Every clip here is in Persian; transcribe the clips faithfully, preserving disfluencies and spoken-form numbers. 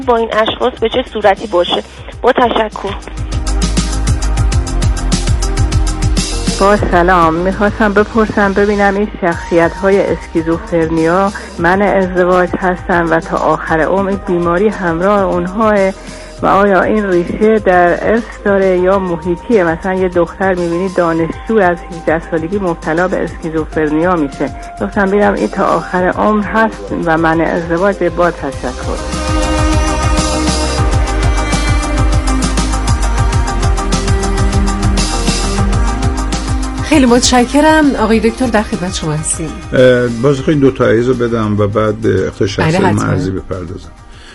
با این اشخاص به چه صورتی باشه. با تشکر. با سلام، میخواستم بپرسم ببینم این شخصیت های اسکیزوفرنیا من ازدواج هستن و تا آخر عمر بیماری همراه اونها و آیا این ریشه در ارث داره یا محیطیه؟ مثلا یه دختر میبینی دانشجو از هجده سالگی مبتلا به اسکیزوفرنیا میشه. گفتم ببینم این تا آخر عمر هست و من ازدواج. با تشکر. خیلی متشکرم آقای دکتر، در خدمت شما هستیم. باز خیلی دو تا عیزو بدم و بعد به اختلال شخصیت مرزی بپردازم.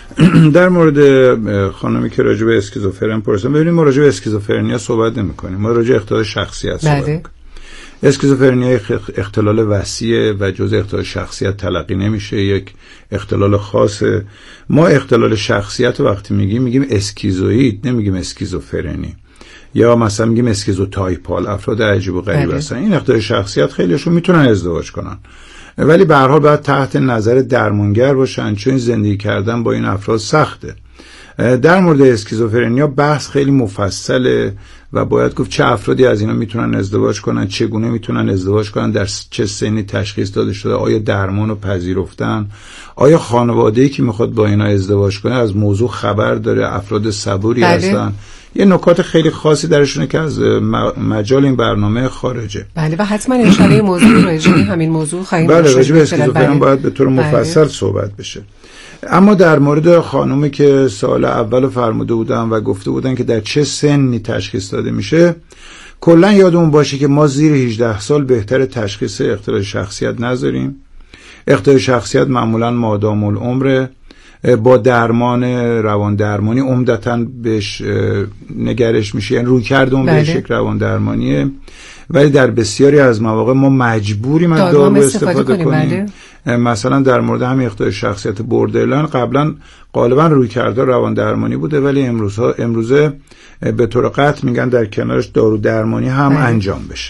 در مورد خانمی که راجع به اسکیزوفرن پرسیدن، ببینید ما راجع به اسکیزوفرنیا صحبت نمی‌کنیم، ما راجع به اختلال شخصیت صحبت می‌کنیم. اسکیزوفرنیا اختلال وسیع و جزء اختلال شخصیت تلقی نمیشه، یک اختلال خاصه. ما اختلال شخصیت وقتی میگیم میگیم اسکیزوئید، نمیگیم اسکیزوفرنی. یا مثلا میگیم اسکیزوتایپال، افراد عجیب و غریب هستن. این اختلال شخصیت خیلیشون میتونن ازدواج کنن، ولی به هر حال باید تحت نظر درمانگر باشن، چون زندگی کردن با این افراد سخته. در مورد اسکیزوفرنیا بحث خیلی مفصله و باید گفت چه افرادی از اینا میتونن ازدواج کنن، چگونه میتونن ازدواج کنن، در چه سنی تشخیص داده شده، آیا درمان رو پذیرفتن، آیا خانواده‌ای که میخواد با اینا ازدواج کنه از موضوع خبر داره، افراد صبوری بله. هستن. یه نکات خیلی خاصی درشونه که از مجال این برنامه خارجه. بله و حتما ان شاء الله موضوع راجع به همین موضوع خواهیم بله راجع به اسکیزوفرنی باید به طور مفصل بله. صحبت بشه. اما در مورد خانومی که سال اول فرموده بودن و گفته بودن که در چه سنی تشخیص داده میشه، کلا یادمون باشه که ما زیر هجده سال بهتر تشخیص اختلال شخصیت نذاریم. اختلال شخصیت معمولا مادام العمره، با درمان روان درمانی عمدتاً بهش نگرش میشه، یعنی روی کردون بله. بهش یک روان درمانیه، ولی در بسیاری از مواقع ما مجبوریم از دارو استفاده, استفاده کنیم. بله. مثلا در مورد همین اختلال شخصیت بوردرلاین قبلا غالبا روی کرده روان درمانی بوده، ولی امروزها امروزه به طور قطع میگن در کنارش دارو درمانی هم بله. انجام بشه.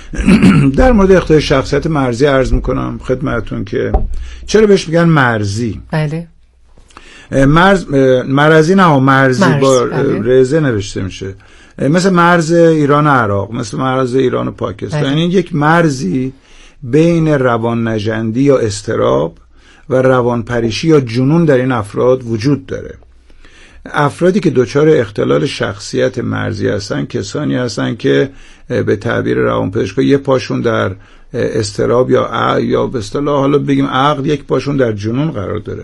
در مورد اختلال شخصیت مرزی عرض میکنم خدمتتون که چرا بهش میگن مرزی. بله. مرز مرزی نه مرزی مرز. با رزه نوشته میشه، مثل مرز ایران و عراق، مثل مرز ایران و پاکستان. یعنی یک مرزی بین روان نژندی یا اضطراب و روان پریشی یا جنون در این افراد وجود داره. افرادی که دچار اختلال شخصیت مرزی هستن کسانی هستن که به تعبیر روانپزشکا یه پاشون در اضطراب یا ع... یا به اصطلاح حالا بگیم عقل، یک پاشون در جنون قرار داره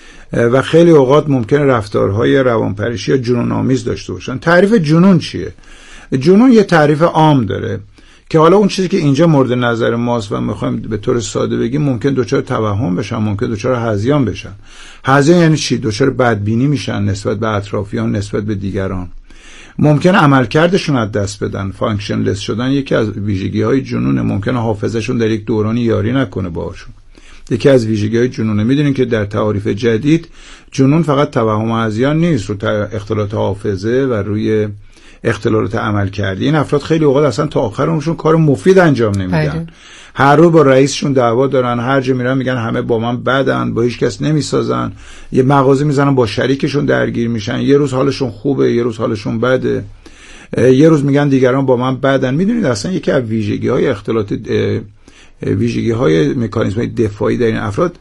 و خیلی اوقات ممکنه رفتارهای روانپریشی یا جنون آمیز داشته باشن. تعریف جنون چیه؟ جنون یه تعریف عام داره که حالا اون چیزی که اینجا مورد نظر ماست و میخوایم به طور ساده بگیم ممکن دچار توهم بشن، ممکن دچار هذیان بشن. هذیان یعنی چی؟ دچار بدبینی میشن نسبت به اطرافیان، نسبت به دیگران. ممکن عملکردشون از دست بدن، فانکشنلس شدن یکی از ویژگی‌های جنونه. ممکن حافظه‌شون در یک دورانی یاری نکنه باهاشون. یکی از ویژگی‌های جنونه. میدونین که در تعاریف جدید جنون فقط توهم و هذیان نیست، رو اختلالات حافظه و روی اختلالات عمل کردی. این افراد خیلی اوقات اصلا تا آخر عمرشون کار مفید انجام نمیدن. هر روز با رئیسشون دعوا دارن، هر جا میرن میگن همه با من بدن، با هیچ کس نمیسازن. یه مغازه میزنن با شریکشون درگیر میشن، یه روز حالشون خوبه یه روز حالشون بده، یه روز میگن دیگران با من بدن. میدونید اصلا یکی از ویژگی‌های اختلالات ویژگی های مکانیزم های دفاعی در این افراد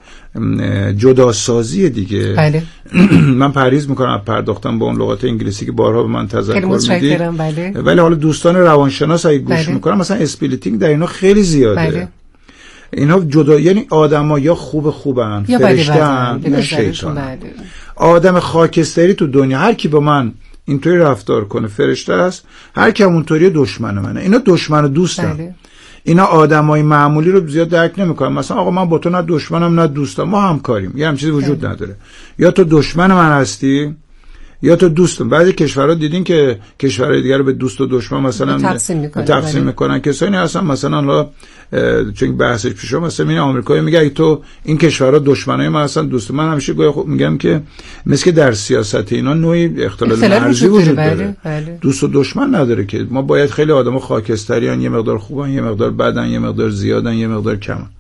جداسازی دیگه. بله. من پرهیز میکنم پرداختم با اون لغات انگلیسی که بارها به من تذکر میدید، بله. ولی حالا دوستان روانشناس اگه گوش بله. میکنن مثلا اسپلیتینگ در اینا خیلی زیاده. بله. اینا جدا، یعنی آدما یا خوب خوبن فرشته‌ان یا شیطان. بله. آدم خاکستری تو دنیا هر کی با من اینطوری رفتار کنه فرشته است، هر کی اونطوری دشمن منه. اینا دشمن و دوستن. بله. اینا آدمای معمولی رو زیاد درک نمیکنن. مثلا آقا من با تو نه دشمنم نه دوستم، ما همکاریم، یه هم چیزی وجود نداره. یا تو دشمن من هستی یا تو دوستم. بعضی کشورها دیدین که کشورهای دیگر رو به دوست و دشمن مثلا تقسیم میکنن، تقسیم میکنن. کسایی هستن مثلا حالا چون بحثش پیش اومد مثلا این آمریکایی میگه اگه تو این کشورها دشمنای من هستن دوست من، همیشه گاهی خب میگم که مثل که در سیاست اینا نوعی اختلال مرزی وجود داره. بله، بله. دوست و دشمن نداره که ما باید خیلی آدم خاکستریان، یه مقدار خوبن یه مقدار بدن، یه مقدار زیادن یه مقدار کمن.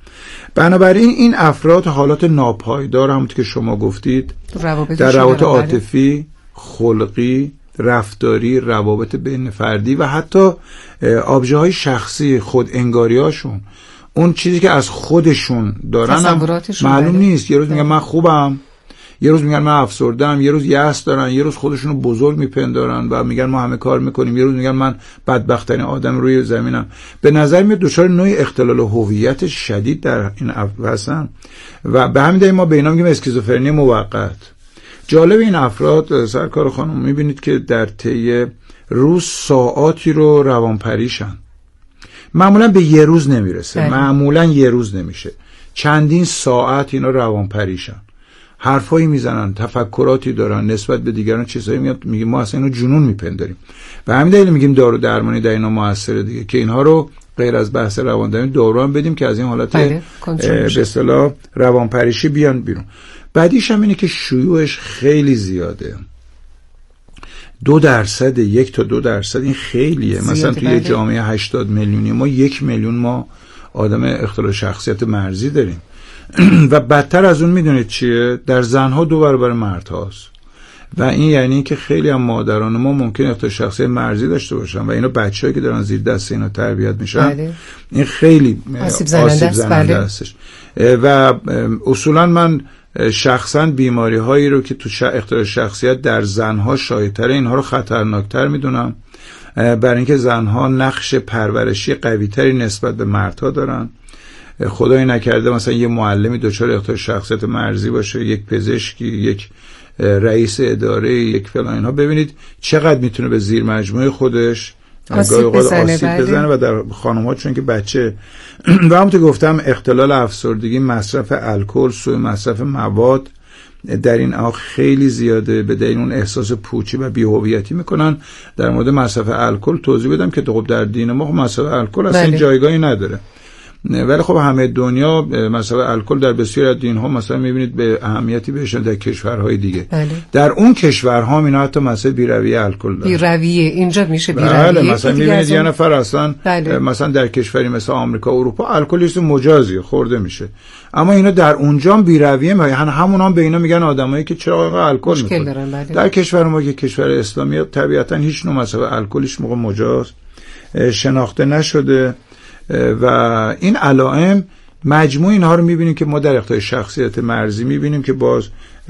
بنابراین این افراد حالات ناپایدار همونطور که شما گفتید در روابط عاطفی، خلقی، رفتاری، روابط بین فردی و حتی آبژه‌های شخصی، خود انگاریاشون، اون چیزی که از خودشون دارن هم معلوم نیست. یه روز میگن من خوبم، یه روز میگن من افسردم، یه روز یأس دارن، یه روز خودشون رو بزرگ میپندارن و میگن ما همه کار میکنیم، یه روز میگن من بدبخت‌ترین آدم روی زمینم. به نظر میاد دچار نوعی اختلال هویت شدید در این هستن و به همین دلیل ما به اینا میگیم اسکیزوفرنی موقت. جالب این افراد سرکار خانم میبینید که در طی روز ساعاتی رو روانپریشن، معمولا به یه روز نمیرسه، بله. معمولا یه روز نمیشه، چندین ساعت اینا روانپریشن، حرفایی میزنن، تفکراتی دارن نسبت به دیگران، چیزایی میاد میگیم ما اصلا اینو جنون میپنداریم. و همین دلیل میگیم دارو درمانی در اینا موثره دیگه، که اینها رو غیر از بحث رواندرمانی دارو هم بدیم که از این حالت به اصطلاح روانپریشی بیان بیرون. بعدیش هم اینه که شیوعش خیلی زیاده، دو درصد، یک تا دو درصد، این خیلیه. مثلا توی یه جامعه هشتاد میلیونی ما یک میلیون ما آدم اختلال شخصیت مرزی داریم و بدتر از اون میدونید چیه؟ در زنها دو برابر مرد هاست و این یعنی که خیلی هم مادران ما ممکن اختلال شخصیت مرزی داشته باشن و اینا بچه‌ای که دارن زیر دست اینا تربیت میشن، بله. این خیلی آسیب زننده هستش. و اصولا من شخصا بیماری هایی رو که تو اختلال شخصیت در زنها شایع‌تره اینها رو خطرناکتر میدونم، برای اینکه زنها نقش پرورشی قوی‌تری نسبت به مردها دارن. خدای نکرده مثلا یه معلمی دچار اختلال شخصیت مرزی باشه، یک پزشکی، یک رئیس اداره، یک فلان، اینها ببینید چقدر میتونه به زیر مجموعه خودش آسیب بزنه, آسیب بزنه و در خانم‌ها چون که بچه و همونطور گفتم اختلال افسردگی، مصرف الکل، سوء مصرف مواد در این آخ خیلی زیاده، به دلیل اون احساس پوچی و بی‌هویتی میکنن. در مورد مصرف الکل توضیح بدم که خب در دین ما مصرف الکل اصلا بله. جایگاهی نداره، ولی خب همه دنیا مثلا الکل در بسیاری از دین‌ها مثلا می‌بینید به اهمیتی بهشون در کشورهای دیگه، بله. در اون کشورها اینا حتی مثلا بی‌رویه الکل دارن. بی‌رویه اینجا میشه بی‌رویه، بله. مثلا می‌بینید یه نفر اصلا بله. مثلا در کشوری مثل آمریکا، اروپا الکلیست مجازی خورده میشه، اما اینا در اونجا بی‌رویه، یعنی همون هم به اینا میگن آدمایی که چرا الکل می‌خورن. بله. در کشور ما که کشور اسلامی طبیعتاً هیچ نوع مثلا الکلیش موقع مجاز شناخته نشده و این علائم مجموع اینها رو میبینیم که ما در اختلال شخصیت مرزی میبینیم که باز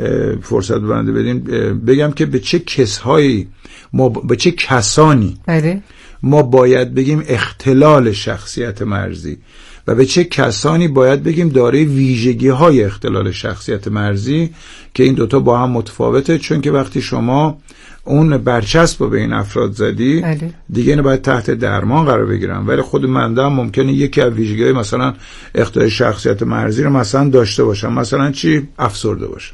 فرصت بنده بدین بگم که به چه کسهایی ما به چه کسانی بله. ما باید بگیم اختلال شخصیت مرزی و به چه کسانی باید بگیم دارای ویژگی های اختلال شخصیت مرزی، که این دوتا با هم متفاوته، چون که وقتی شما اون برچسب رو به این افراد زدی بله. دیگه اینو باید تحت درمان قرار بگیرن. ولی خود منده هم ممکنه یکی از ویژگی‌های مثلا اختلال شخصیت مرزی رو مثلا داشته باشم، مثلا چی؟ افسرده باشم،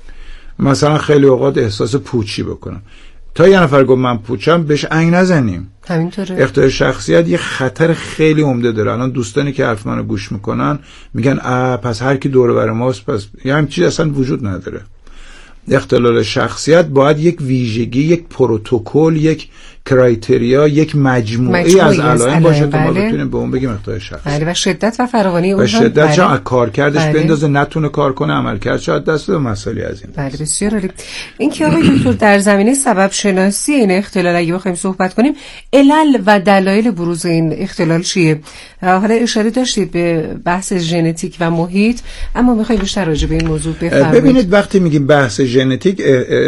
مثلا خیلی اوقات احساس پوچی بکنم. تا یه نفر گفت من پوچم بهش انگ نزنیم. همینطوره. اختلال شخصیت یه خطر خیلی عمده داره. الان دوستانی که حرف منو گوش میکنن میگن آ پس هر کی دور و بر ماست، پس یه همین چیز اصلا وجود نداره. اختلال شخصیت باید یک ویژگی، یک پروتکل، یک کرایتریا، یک مجموعه از علائم باشه تا ما بتونیم به اون بگیم اختلال شخصیت. بله. و شدت و فراوانی اون و شدت چه بله. کارکردش بله. بندازه، نتونه کار کنه، عملکرد شاید دست به مسائلی از این. بله بسیار عالی. این که آقای دکتر در زمینه سبب شناسی این اختلال اگه بخوایم صحبت کنیم، علل و دلایل بروز این اختلال چیه؟ حالا اشاره داشتید به بحث ژنتیک و محیط، اما می‌خوایم بیشتر راجع به این موضوع بفرمایید. ببینید وقتی میگیم بحث ژنتیک،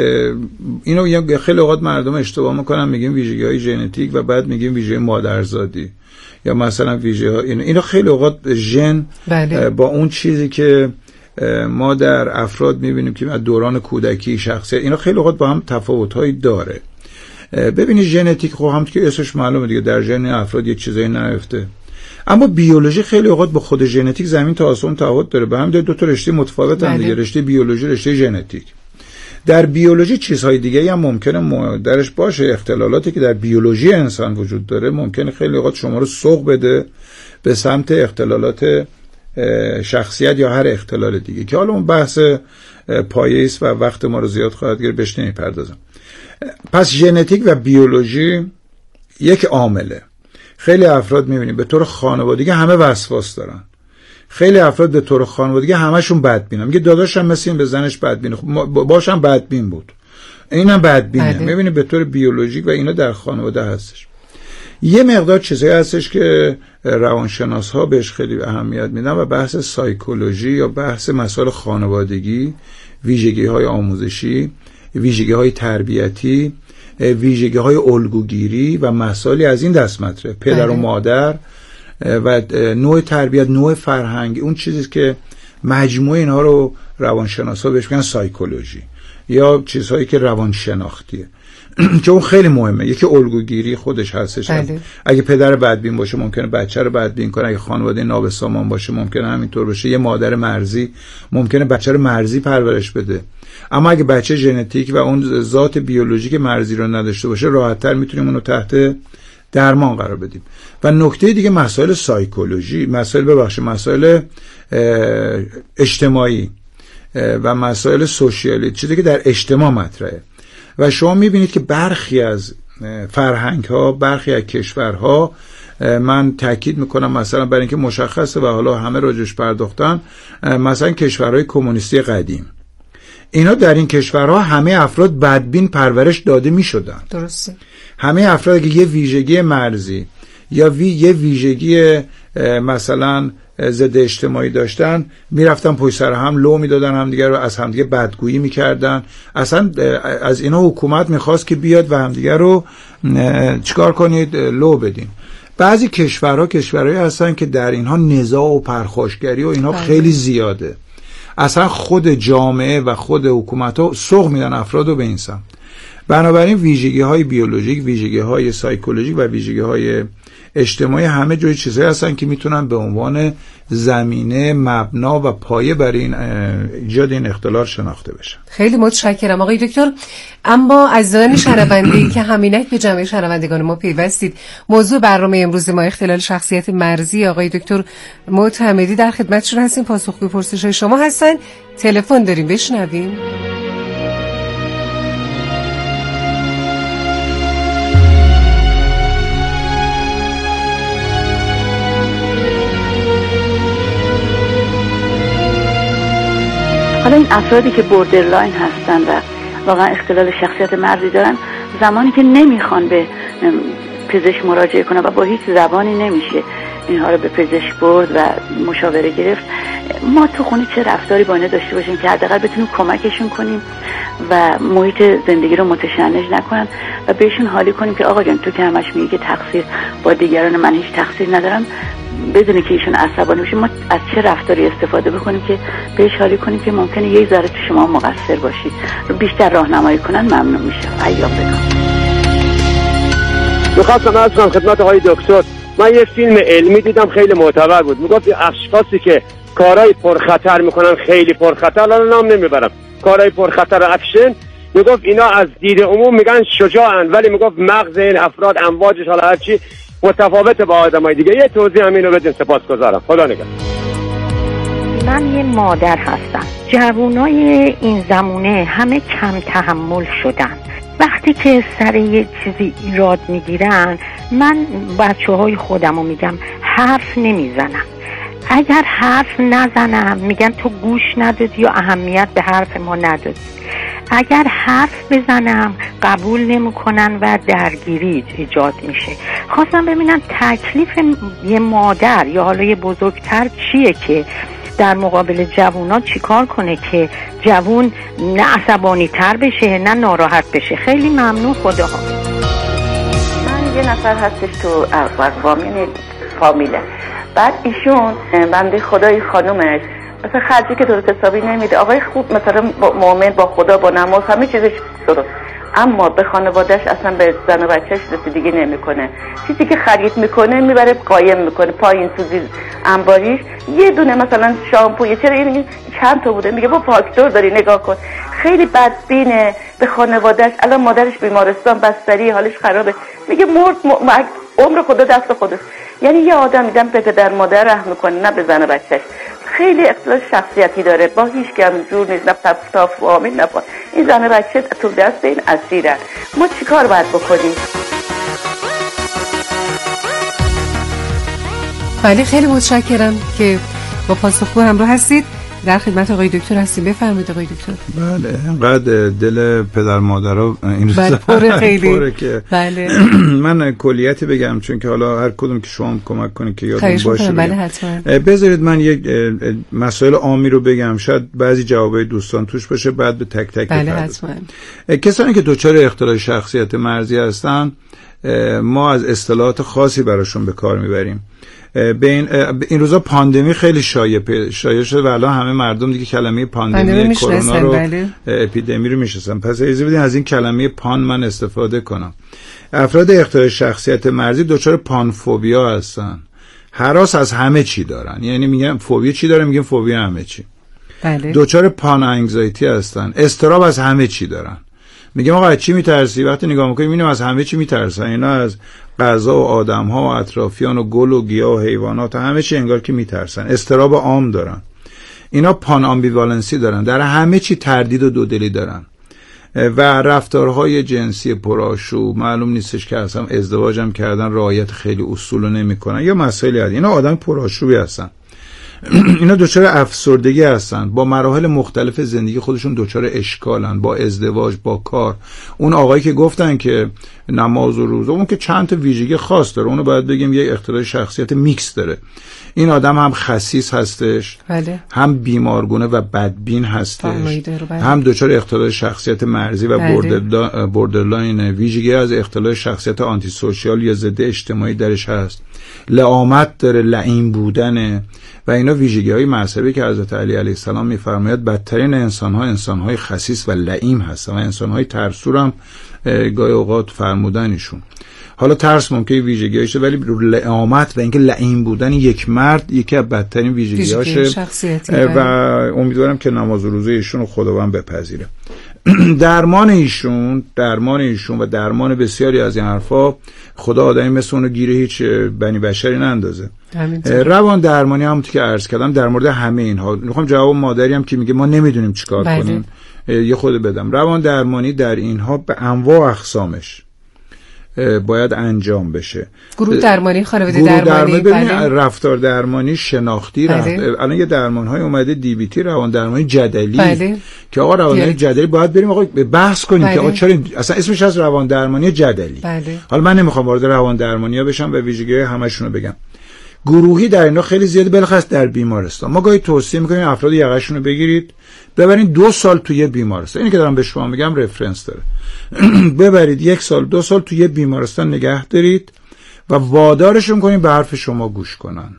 اینو خیلی اوقات مردم اشتباه میکنن، میگیم ویژگی‌های ژنتیک و بعد میگیم ویژگی مادرزادی یا مثلا ویژگی‌ها، اینو اینو خیلی اوقات ژن بله. با اون چیزی که ما در افراد میبینیم که از دوران کودکی شخصیت، اینا خیلی اوقات با هم تفاوت‌هایی داره. ببینید ژنتیک خب هم که اسمش معلومه دیگه، در ژن افراد یک چیزایی نرفته، اما بیولوژی خیلی اوقات با خود ژنتیک زمین تا آسمون تفاوت داره. به هم دو تا رشته متفاوتن دیگه، رشته بیولوژی، رشته ژنتیک. در بیولوژی چیزهای دیگه هم ممکنه درش باشه، اختلالاتی که در بیولوژی انسان وجود داره ممکنه خیلی اوقات شما رو سوق بده به سمت اختلالات شخصیت یا هر اختلال دیگه، که حالا اون بحث پایه‌ای است و وقت ما رو زیاد خواهد گرفت، بهش نمی‌پردازم. پس ژنتیک و بیولوژی یک عامله. خیلی افراد می‌بینیم به طور خانوادگی همه وسواس دارن، خیلی افراد به طور خانوادگی همشون بدبینن، میگه داداشم مثل این به زنش بدبینه، خب باشم بدبین بود، اینم بدبینه. میبینی به طور بیولوژیک و اینا در خانواده هستش. یه مقدار چیزایی هستش که روانشناس ها بهش خیلی اهمیت میدن و بحث سایکولوژی یا بحث مسائل خانوادگی، ویژگی های آموزشی، ویژگی های تربیتی، ویژگی های الگوگیری و مسائلی از این دست مطرح، پدر و مادر و نوع تربیت، نوع فرهنگی، اون چیزی که مجموعه اینها رو روانشناس ها بهش میگن سایکولوژی یا چیزهایی که روانشناختیه که اون خیلی مهمه. یکی الگوگیری خودش هستش، اگه پدر بدبین باشه ممکنه بچه رو بدبین کنه، اگه خانواده نابسامان باشه ممکنه همینطور باشه، یه مادر مرزی ممکنه بچه رو مرزی پرورش بده. اما اگه بچه ژنتیک و اون ذات بیولوژیک مرزی رو نداشته باشه راحت‌تر میتونیم اونو تحت درمان قرار بدیم. و نکته دیگه مسائل سایکولوژی، مسائل ببخشید مسائل اجتماعی و مسائل سوشیالی، چیزی که در اجتماع مطرحه. و شما میبینید که برخی از فرهنگ ها، برخی از کشورها، من تاکید میکنم مثلا برای اینکه مشخصه و حالا همه راجعش پرداختن، مثلا کشورهای کمونیستی قدیم، اینا در این کشورها همه افراد بدبین پرورش داده میشدن. درسته. همه افراد که یه ویژگی مرزی یا وی یه ویژگی مثلا ضد اجتماعی داشتن میرفتن پشت سر هم لو میدادن، همدیگه رو از همدیگه بدگویی میکردن. اصلا از اینا حکومت میخواست که بیاد و همدیگه رو چیکار کنید، لو بدین. بعضی کشورها کشورهایی هستن که در اینها نزاع و پرخاشگری و اینها خیلی زیاده، اصلا خود جامعه و خود حکومت‌ها سوق میدن افراد رو به این سمت. بنابراین ویژگی‌های بیولوژیک، ویژگی‌های سایکولوژیک و ویژگی‌های اجتماعی همه جای چیزایی هستن که میتونن به عنوان زمینه، مبنا و پایه برای این ایجاد این اختلال شناخته بشن. خیلی متشکرم آقای دکتر. اما عزیزان شنونده که همینک به جمع شنوندگان ما پیوستید، موضوع برنامه امروز ما اختلال شخصیت مرزی. آقای دکتر معتمدی در خدمتشون هستیم، پاسخگوی پرسش‌های شما هستن. تلفن داریم، بشنویم. حالا این افرادی که بوردرلاین هستن و واقعا اختلال شخصیت مرزی دارن، زمانی که نمیخوان به پزشک مراجعه کنن و با هیچ زبانی نمیشه اینها رو به پزشک برد و مشاوره گرفت، ما تو خونه چه رفتاری با اینا داشته باشیم که حداقل بتونیم کمکشون کنیم و محیط زندگی رو متشنج نکنن و بهشون حالی کنیم که آقا جان تو که همش میگی که تقصیر با دیگران، من هیچ تقصیر ندارم، بدونه که ایشون عصبانی بشه. ما از چه رفتاری استفاده بکنیم که بهش حالی کنیم که ممکنه یه ذره تو شما مقصر باشید رو بیشتر راهنمایی کنن، ممنون میشم. ایام بگم میخواستم از کنم خدمت آقای دکتر، من یه فیلم علمی دیدم خیلی معتبر بود، میگفت اشخاصی که کارهای پرخطر میکنن، خیلی پرخطر، الان نام نمیبرم، کارهای پرخطر اکشن، میگفت اینا از دید عموم میگن شجاعن، ولی میگفت مغز این افراد امواجش حالا هرچی متفاوته با آدمای دیگه. یه توضیح همینو بدین، سپاسگزارم. خدا نگهدار. من یه مادر هستم. جوانای این زمونه همه کم تحمل شدن. وقتی که سر یه چیزی ایراد میگیرن، من بچه های خودمو میگم حرف نمیزنم. اگر حرف نزنم میگن تو گوش ندادی یا اهمیت به حرف ما ندادی. اگر حرف بزنم قبول نمیکنن و درگیری ایجاد میشه. خواستم ببینم تکلیف یه مادر یا حالا یه بزرگتر چیه که در مقابل جوونا چیکار کنه که جوون نه عصبانی تر بشه نه ناراحت بشه. خیلی ممنون، خداها. من یه نفر هستش تو اقوام، یعنی فامیله، بعد ایشون بنده خدای خانومش مثلا خرجی که درست حسابی نمیده، آقای خوب مثلا مؤمن با خدا با نماز همه چیزش درست، اما به خانوادهش اصلا به زن و بچهش رسیدگی نمیکنه. چیزی که خرید میکنه میبره قایم میکنه پایین تو انباریش. یه دونه مثلا شامپو، چرا این چند تا بوده، میگه با فاکتور داری نگاه کن. خیلی بدبینه به خانوادهش. الان مادرش بیمارستان بستری، حالش خرابه، میگه مرد م... عمر خدا دست خودش. یعنی یه آدم میدم به پدر مادر رحم میکنه نه به زن و بچهش. خیلی اختلال شخصیتی داره، با هیچ کم جور نیست، نه تفتاف وامین نه پا. این زن و بچه تو دست این اسیرن. ما چیکار باید بکنیم؟ بله خیلی متشکرم که با پاسخگو همراه هستید. در خدمت آقای دکتر هستیم. بفرمایید آقای دکتر. بله، انقدر دل پدر مادرها این روزا پره خیلی پره که بله. من کلیتی بگم چون که حالا هر کدوم که شما کمک کنید که یادم باشه. بله حتما. بذارید من یک مسائل عامی رو بگم، شاید بعضی جوابای دوستان توش باشه، بعد به تک تک بله حتما. کسانی که دچار اختلال شخصیت مرزی هستن ما از اصطلاحات خاصی براشون به کار میبریم. به این, این روزا پاندمی خیلی شایع شایع شده و الان همه مردم دیگه کلمه پاندمی کرونا رو بله. اپیدمی رو میشناسن. پس اجازه بدین از این کلمه پان من استفاده کنم. افراد اختلال شخصیت مرزی دچار پانفوبیا هستن. هراس از همه چی دارن، یعنی میگن فوبیا چی داره، میگن فوبیا همه چی. بله. دچار پان انگزایتی هستن. اضطراب از همه چی دارن. میگم آقا از چی میترسی؟ وقتی نگاه میکنیم میبینیم از همه چی میترسن. اینا از غذا و آدم‌ها و اطرافیان و گل و گیاه و حیوانات و همه چی انگار که میترسن. اضطراب عام دارن. اینا پان آمبیوالنسی دارن، در همه چی تردید و دودلی دارن و رفتارهای جنسی پرآشوب، معلوم نیستش که اصلا ازدواج هم کردن رعایت خیلی اصول رو نمیکنن یا مسائلی هست. اینا آدم پرآشوبی هستن. اینا دچار افسردگی هستن، با مراحل مختلف زندگی خودشون دچار اشکالن، با ازدواج، با کار. اون آقایی که گفتن که نماز و روزه، اون که چند تا ویژگی خاص داره، اونو باید بگیم یه اختلال شخصیت میکس داره. این آدم هم خسیس هستش بله. هم بیمارگونه و بدبین هستش، بله. هم دچار اختلال شخصیت مرزی و بله. بوردرلاین، ویژگی از اختلال شخصیت آنتی سوشیال یا ضد اجتماعی درش هست. لعامت داره، لعین بودنه و اینا ویژگی های مذهبی که حضرت علی علیه السلام میفرماید بدترین انسان ها انسان های خسیس و لعیم هستن و انسان های ترسو هم گاهی اوقات فرمودنشون. حالا ترس ممکنه ویژگی هاشه، ولی لعامت و اینکه لعیم بودن یک مرد یکی از بدترین ویژگی هاشه و امیدوارم که نماز و روزه ایشون رو خداوند بپذیره. درمان ایشون درمان ایشون و درمان بسیاری از این حرفا خدا آدمی مثل اونو گیره هیچ بنی بشری نندازه. روان درمانی همونطور که عرض کردم در مورد همه اینها میخوام جواب مادری هم که میگه ما نمیدونیم چیکار بله. کنیم یه خود بدم. روان درمانی در اینها به انواع اقسامش باید انجام بشه. گروه درمانی، خانواده گروه درمانی، درمانی بله. رفتار درمانی، شناختی بله. رفت... الان یه درمان‌های اومده دی بی تی، روان درمانی جدلی بله. که آقا روان درمانی جدلی باید بریم آقا بحث کنیم بله. که آقا چرا اصلا اسمش از روان درمانی جدلی بله. حالا من نمیخوام وارد روان درمانی‌ها بشم و ویژگی‌های همشون رو بگم. گروهی در اینا خیلی زیاده، بلخص در بیمارستان. ما گاهی توصیه می‌کنیم افراد یقه‌شون رو بگیرید ببرید دو سال توی بیمارستان. اینی که دارم به شما میگم رفرنس داره. ببرید یک سال دو سال توی بیمارستان نگه دارید و وادارشون کنید به حرف شما گوش کنن.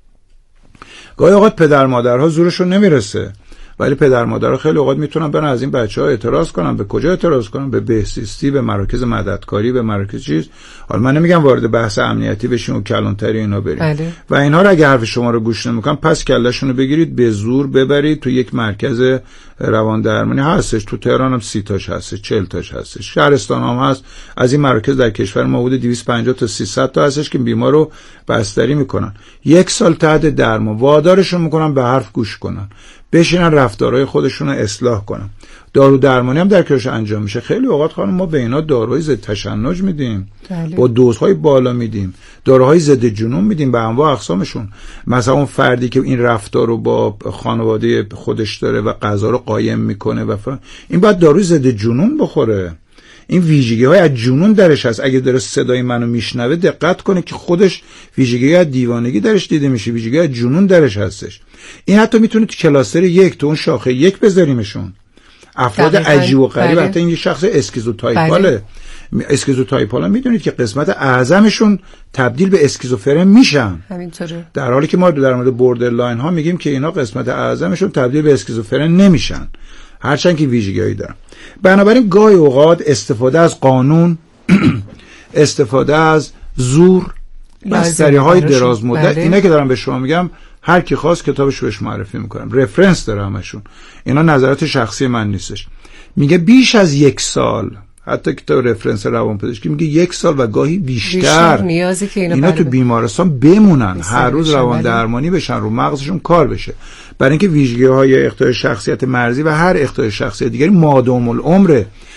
گاهی اوقات پدر مادرها زورشون نمیرسه، ولی پدر مادرها خیلی اوقات میتونن برن از این بچه‌ها اعتراض کنن. به کجا اعتراض کنن؟ به بهزیستی، به مراکز مددکاری، به مراکز چیز. حالا من نمیگم وارد بحث امنیتی بشیم و کلانتری اینا بریم بله. و اینها رو اگه حرف شما رو گوش نمیکنن پس کلهشون رو بگیرید به زور ببرید تو یک مرکز روان درمانی هستش. تو تهران هم سی تاش هستش، چهل تاش هستش، شهرستان هم هست. از این مراکز در کشور ما حدود دویست و پنجاه تا سیصد تا هستش که بیمار رو بستری میکنن. یک سال تحت درمان، وادارشون میکنن به حرف گوش کنن، بشینن رفتارهای خودشون رو اصلاح کنن. دارو درمانی هم در کارش انجام میشه. خیلی اوقات خانم ما به اینا داروهای ضد تشنج میدیم بله. با دوزهای بالا میدیم، داروهای ضد جنون میدیم به انواع اقسامشون. مثلا اون فردی که این رفتار رو با خانواده خودش داره و غذا رو قایم میکنه و فر... این باید داروی ضد جنون بخوره. این ویژگی های از جنون درش هست. اگه داره صدای منو میشنوه دقت کنه که خودش ویژگی از دیوانگی درش دیده میشه، ویژگی از جنون درش هستش. این حتی میتونه تو کلاستر یک، تو اون شاخه یک بذاریمشون. افراد عجیب و غریب، حتی این شخص اسکیزوتایپاله. اسکیزوتایپالا میدونید که قسمت اعظمشون تبدیل به اسکیزوفرن میشن. همینطوره. در حالی که ما در مورد بوردرلاین ها میگیم که اینا قسمت اعظمشون تبدیل به اسکیزوفرن نمیشن، هرچند که ویژگی‌هایی دارن. بنابراین گاهی اوقات استفاده از قانون، استفاده از زور، بستری‌های دراز مدت، بله. اینا که دارم به شما میگم هر کی خواست کتابش بهش معرفی میکنم، رفرنس داره همشون. اینا نظرات شخصی من نیستش. میگه بیش از یک سال، حتی کتاب رفرنس روانپزشکی میگه یک سال و گاهی بیشتر, بیشتر نیازی که اینا, اینا تو بیمارستان بمونن، هر روز روان درمانی بشن، رو مغزشون کار بشه، برای اینکه ویژگی‌های اختلال شخصیت مرزی و هر اختلال شخصیت دیگری مادام العمره.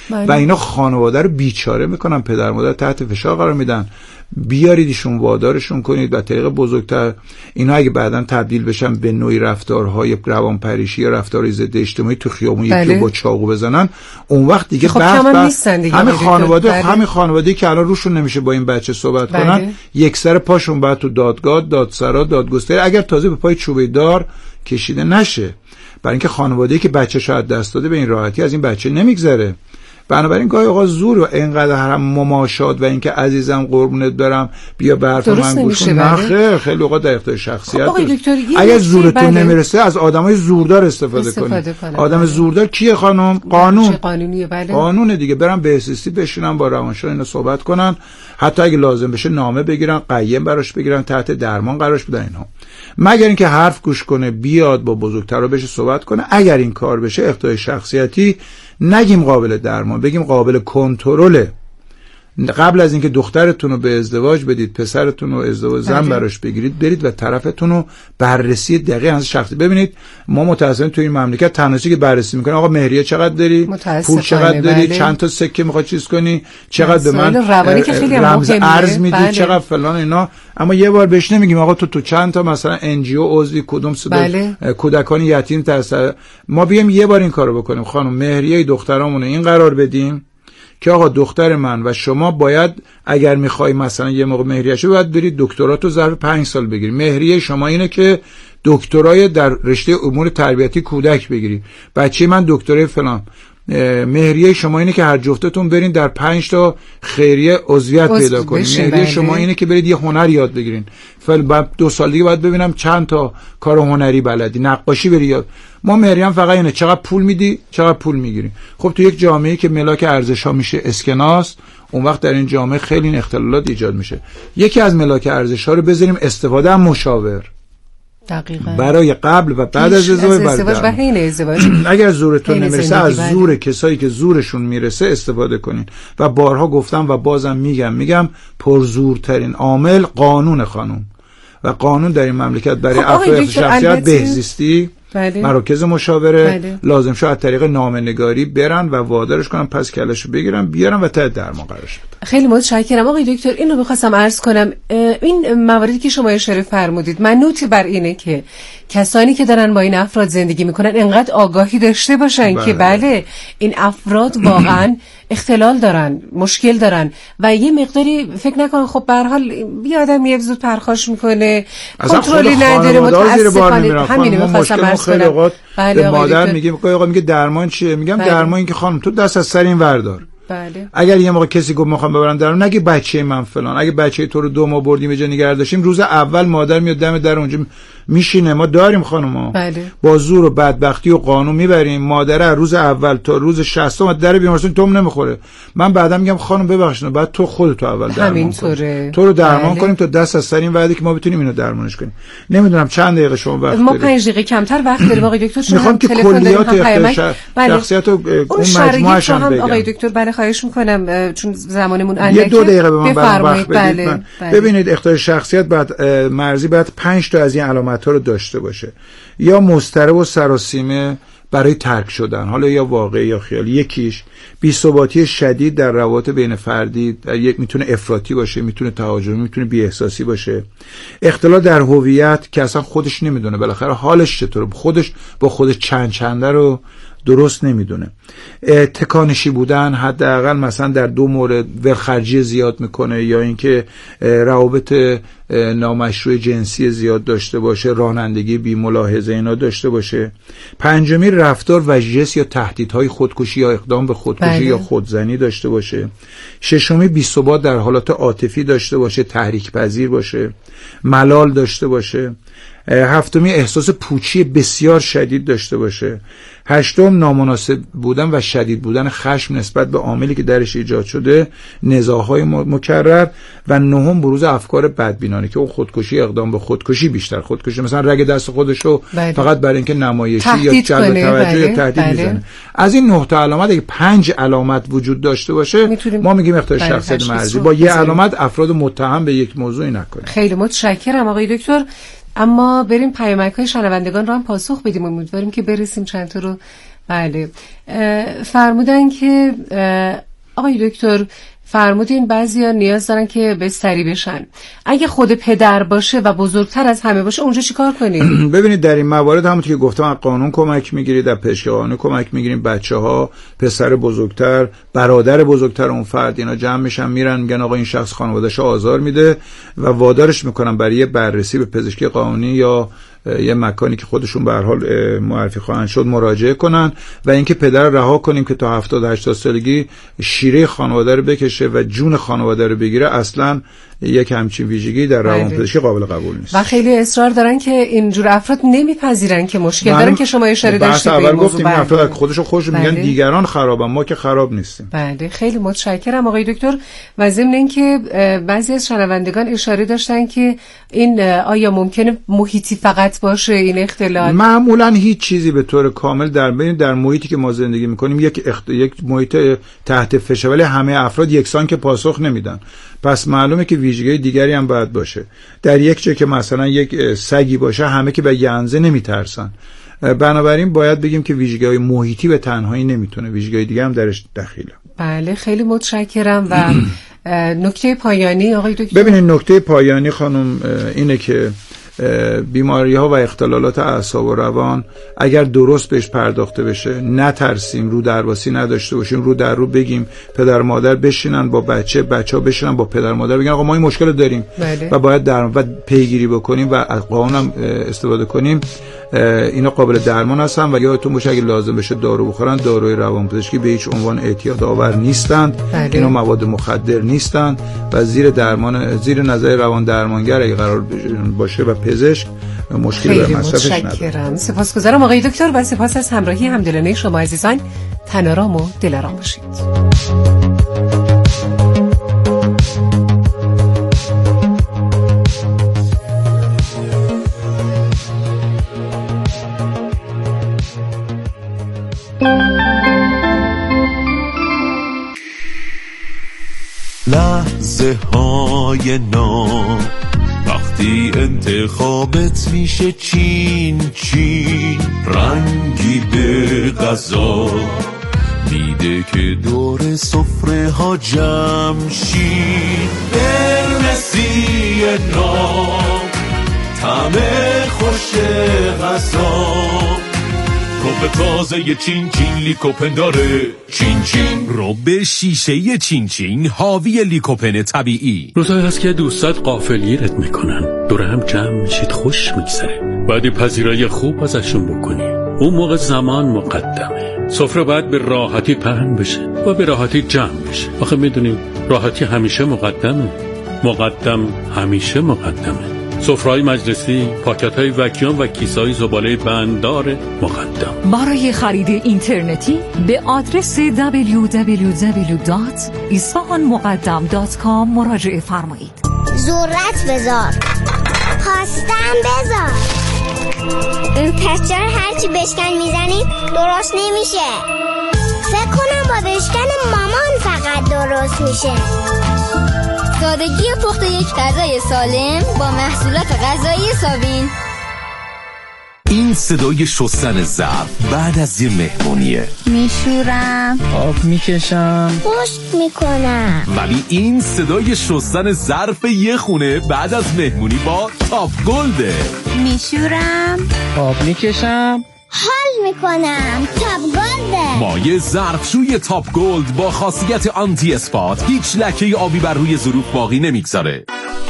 بله. و اینا خانواده رو بیچاره میکنن، پدر مادر تحت فشار قرار میدن. بیارید ایشون وادارشون کنید و طریق بزرگتر اینا اگه بعداً تبدیل بشن به نوعی رفتارهای روانپریشی یا رفتارهای ضد اجتماعی تو خیابون بله. یکی با چاقو بزنن، اون وقت دیگه خب بحث بحث همین خانواده بله. همین خانواده‌ای که الان روشون نمیشه با این بچه صحبت بله. کنن، یک سر پاشون بعد تو دادگاه، دادسرا، دادگستری، اگر تازه به پای چوبه دار کشیده نشه، برای اینکه خانواده‌ای که بچه‌شو از دست داده به این راحتی از این بچه نمیگذره. بنابراین گاهی اوقات زور و اینقدر هم مماشات و اینکه عزیزم قربونت برم بیا به حرف من گوش کن، نه خیلی اوقات در اختیار شخصیت خب اگر زورتون بله. نمیرسه از آدمای زوردار استفاده, استفاده کنید. آدم بله. زوردار کیه خانم؟ قانون. قانونیه بله. قانون دیگه. برن به احساسی بشینن با روانشناس اینو صحبت کنن، حتی اگه لازم بشه نامه بگیرن، قیم براش بگیرن، تحت درمان قرارش بدن اینها. مگر اینکه حرف گوش کنه، بیاد با بزرگترا بشه صحبت کنه. اگر این کار بشه اختلال شخصیتی نگیم قابل درمان، بگیم قابل کنترله. قبل از اینکه دخترتون رو به ازدواج بدید، پسرتون رو ازدواج زن براش بگیرید، برید و طرفتون رو بررسی دقیق از شخصی. ببینید ما متأسفانه تو این مملکت تناسی که بررسی میکنه آقا مهریه چقدر داری؟ پول چقدر داری؟ بله. چند تا سکه میخواد چیز کنی؟ چقدر به من رمز ارز میدی؟ بله. چقدر فلان اینا. اما یه بار بهش نمیگیم آقا تو تو چند تا مثلا ان جی او عضوی کدوم صدا بله. کودکان یتیم ترس. ما بیام یه بار این کارو بکنیم خانم، مهریه دخترامون این قرار بدیم که آقا دختر من و شما باید اگر میخوای مثلا یه موقع مهریه‌شو باید برید دکتراتو ظرف پنج سال بگیری. مهریه شما اینه که دکترای در رشته امور تربیتی کودک بگیری. بچه من دکترای فلان. مهریه شما اینه که هر جفتتون برین در پنج تا خیریه عضویت پیدا کنین. مهریه شما اینه که برید یه هنر یاد بگیرین. فعلا بعد دو سال دیگه باید ببینم چند تا کار هنری بلدی، نقاشی بری یاد. ما مهریه فقط اینه چقدر پول میدی، چقدر پول میگیری. خب تو یک جامعه‌ای که ملاک ارزش‌ها میشه اسکناس، اون وقت در این جامعه خیلی این اختلالات ایجاد میشه. یکی از ملاک ارزش‌ها رو بذاریم استفاده از مشاور. دقیقاً. برای قبل و بعد از ازدواج, ازدواج و حین ازدواج. اگر زورتون نمیرسه از زور کسایی که زورشون میرسه استفاده کنین. و بارها گفتم و بازم میگم میگم پرزورترین عامل قانون خانم و قانون در این مملکت برای خب افراد شخصیت بهزیستی بله. مراکز مشاوره بله. لازم شد از طریق نامه‌نگاری برن و وادارش کنن پس کلاشو بگیرن بیارن و تا درمان قرارش بدن. خیلی متشکرم آقای دکتر. اینو می‌خواستم عرض کنم، این مواردی که شما اشاره فرمودید منوط بر اینه که کسانی که دارن با این افراد زندگی میکنن انقدر آگاهی داشته باشن بله. که بله این افراد واقعا اختلال دارن، مشکل دارن و یه مقداری فکر نکنن خب به هر حال یه آدم یه زود پرخاش میکنه، کنترلی نداره، متاسفانه همین می‌خواستم عرض خیلی اوقات بله به مادر میگیم آقا میگه درمان چیه؟ میگم بله. درمان این که خانم تو دست از سر این وردار. بله. اگر یه موقع کسی گفت میخوام ببرم درون، نگی بچه من فلان. اگه بچه تو رو دو ماه بردیم یه جا نگه داشتیم، روز اول مادر میاد دم در اونجا میشینه. ما داریم خانوما بله. با زور و بدبختی و قانون میبریم مادر روز اول تا روز شصتم در بیمارستان توم نمیخوره. من بعدا میگم خانم ببخشید بعد تو خودت اول درمان کن، تو رو درمان بله. کنیم تا دست از سر این وعده که ما بتونیم اینو درمانش کنیم. نمیدونم چند دقیقه شما وقت ما پنج دقیقه کمتر وقت داریم آقای دکتر. شما تلفن داریم شخصیت و اون مجموعه‌اش هم بگم آقای دکتر بله خواهش میکنم چون زمانمون اندکه. یه دو دقیقه به من وقت بدید. بله. من. بله. ببینید اختلال شخصیت بعد مرزی بعد پنج تا از این علامت ها رو داشته باشه. یا مضطرب و سراسیمه برای ترک شدن، حالا یا واقعی یا خیالی. یکیش بی‌ثباتی شدید در روابط بین فردی، یک میتونه افراطی باشه، میتونه تهاجمی، میتونه بی‌احساسی باشه. اختلال در هویت که اصلا خودش نمیدونه بالاخره حالش چطوره، خودش با خودش چند چنده رو درست نمیدونه. تکانشی بودن، حداقل مثلا در دو مورد ولخرجی زیاد میکنه یا اینکه روابط نامشروع جنسی زیاد داشته باشه، رانندگی بی ملاحظه اینا داشته باشه. پنجمی رفتار وژس یا تهدیدهای خودکشی یا اقدام به خودکشی بله. یا خودزنی داشته باشه. ششمی بی‌ثبات در حالات عاطفی داشته باشه، تحریک پذیر باشه، ملال داشته باشه. هفتمی احساس پوچی بسیار شدید داشته باشه. هشتم نامناسب بودن و شدید بودن خشم نسبت به عاملی که درش ایجاد شده، نزاع‌های مکرر. و نهم بروز افکار بدبینانه که اون خودکشی، اقدام به خودکشی بیشتر خودکشی، مثلا رگ دست خودشو بله. فقط برای اینکه نمایشی یا جلب توجه بله. یا تهدید بله. میزنه. از این نه تا علامت اگه پنج علامت وجود داشته باشه ما میگیم اختلال بله. شخصیت مرزی. با یه علامت افراد متهم به یک موضوعی نکنه. خیلی متشکرم آقای دکتر. اما بریم پیامک‌های شنوندگان رو هم پاسخ بدیم. امیدواریم که برسیم چند تا رو بله. فرمودن که آقای دکتر فرمودین بعضیا نیاز دارن که بستری بشن. اگه خود پدر باشه و بزرگتر از همه باشه اونجا چیکار کنیم؟ ببینید در این موارد همونطور که گفتم از قانون کمک میگیرید، در پزشکی قانونی کمک میگیریم. بچه‌ها، پسر بزرگتر، برادر بزرگتر اون فرد اینا جمع میشن میرن میگن آقا این شخص خانواده‌شو آزار میده و وادارش میکنن برای یه بررسی به پزشکی قانونی یا یه مکانی که خودشون به هر حال معرفی خواهند شد مراجعه کنن و اینکه پدر رها کنیم که تا هفتاد هشتاد سالگی شیره خانواده رو بکشه و جون خانواده رو بگیره. اصلا یک همچین ویژگی در روانپزشکی قابل قبول نیست و خیلی اصرار دارن که اینجور افراد نمیپذیرن که مشکل دارن که شما اشاره داشتید. اول گفتیم این افراد خودشون خودشون میگن دیگران خرابن، ما که خراب نیستیم. بله خیلی متشکرم آقای دکتر. و ضمن اینکه بعضی از شنوندگان اشاره داشتن که این آیا ممکنه محیطی فقط باشه این اختلال؟ معمولا هیچ چیزی به طور کامل در بین در محیطی که ما زندگی میکنیم یک اخت... یک محیط تحت فشار، ولی همه افراد یکسان که پاسخ نمیدن. پس معلومه که ویژگی دیگری هم باید باشه. در یک جا که مثلا یک سگی باشه همه که به ینزه نمیترسن. بنابراین باید بگیم که ویژگی‌های محیطی به تنهایی نمیتونه، ویژگی‌های دیگه هم درش دخیله. بله خیلی متشکرم. و نکته پایانی آقای دکتر؟ ببینید نکته پایانی خانم اینه که بیماری ها و اختلالات اعصاب و روان اگر درست بهش پرداخته بشه، نترسیم، رو درواسی نداشته باشیم، رو در رو بگیم، پدر مادر بشینن با بچه، بچه ها بشینن با پدر مادر بگن آقا ما این مشکل داریم بله. و باید در و پیگیری بکنیم و از قانون هم استفاده کنیم. اینا قابل درمان هستن و یادتون باشه اگه لازم بشه دارو بخورن، داروی روانپزشکی به هیچ عنوان اعتیاد آور نیستند. بله. اینا مواد مخدر نیستند و زیر درمان زیر نظر روان درمانگر اگه قرار باشه و پزشک مشکلی به مصرفش نداره. متشکرم. سپاسگزارم آقای دکتر و سپاس از همراهی همدلانه شما عزیزان. تن‌آرام و دل‌آرام باشید. لحظه های نام وقتی انتخابت میشه چین چین، رنگی به غذا میده که دور سفره ها جمع شین. قرمزی نام طعم خوش غذا، کوب تازه ی چین چین لیکوپن داره. چین چین رو به شیشه ی چین چین حاوی لیکوپن طبیعی. روزایی هست که دوستات غافلگیرت میکنن، دور هم جمع میشید، خوش میگذره، بعدی پذیرای خوب ازشون بکنی. اون موقع زمان مقدمه، سفره باید به راحتی پهن بشه و به راحتی جمع بشه. آخه میدونیم راحتی همیشه مقدمه، مقدم همیشه مقدمه. سفره‌های مجلسی، پاکت‌های وکیوم و کیسه‌های زباله بنددار مقدم. برای خرید اینترنتی به آدرس دبلیو دبلیو دبلیو دات اصفهان مقدم دات کام مراجعه فرمایید. ذرت بذار، خواستم بذار. پس چرا هرچی بشکن میزنی درست نمیشه؟ فکر کنم با بشکن مامان فقط درست میشه. سادگی پخت یک غذای سالم با محصولات غذایی سابین. این صدای شستن ظرف بعد از یه مهمونیه. میشورم، آب میکشم، خشک میکنم. ولی این صدای شستن ظرف یه خونه بعد از مهمونی با تاپ گلده. میشورم، آب میکشم، حال میکنم. تاپ گلده. مایع ظرفشوی تاپ گلد با خاصیت آنتی اسپات هیچ لکه آبی بر روی ظروف باقی نمیگذاره.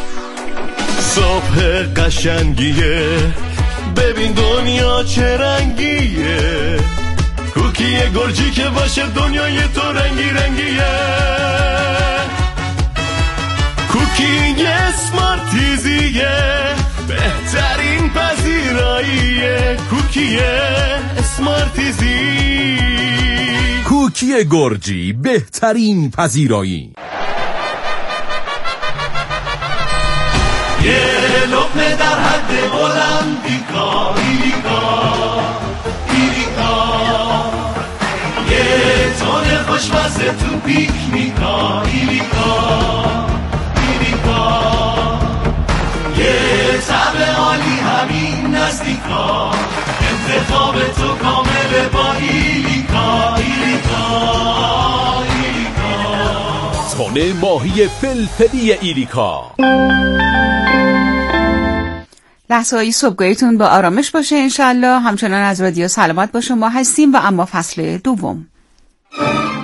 صبح قشنگیه، ببین دنیا چه رنگیه. کوکیه گرجی که باشه دنیای تو رنگی رنگیه. کوکی اسمارتیزیه، بهترین پذیراییه. کوکی اسمارتیزی، کوکی گرجی، بهترین پذیرایی. یه لقمه در حد المپیکا، ایریکا ایریکا، یه تون خوشمزه تو پیکنیکا، ایریکا ایریکا، یه طعم عالی همین نزدیکا. خواب تو کامل با ایلیکا ایلیکا ایلیکا تن ماهی فلفلی ایلیکا. لحظه های صبحگاهیتون با آرامش باشه انشالله. همچنان از رادیو سلامت باشه ما هستیم و اما فصل دوم.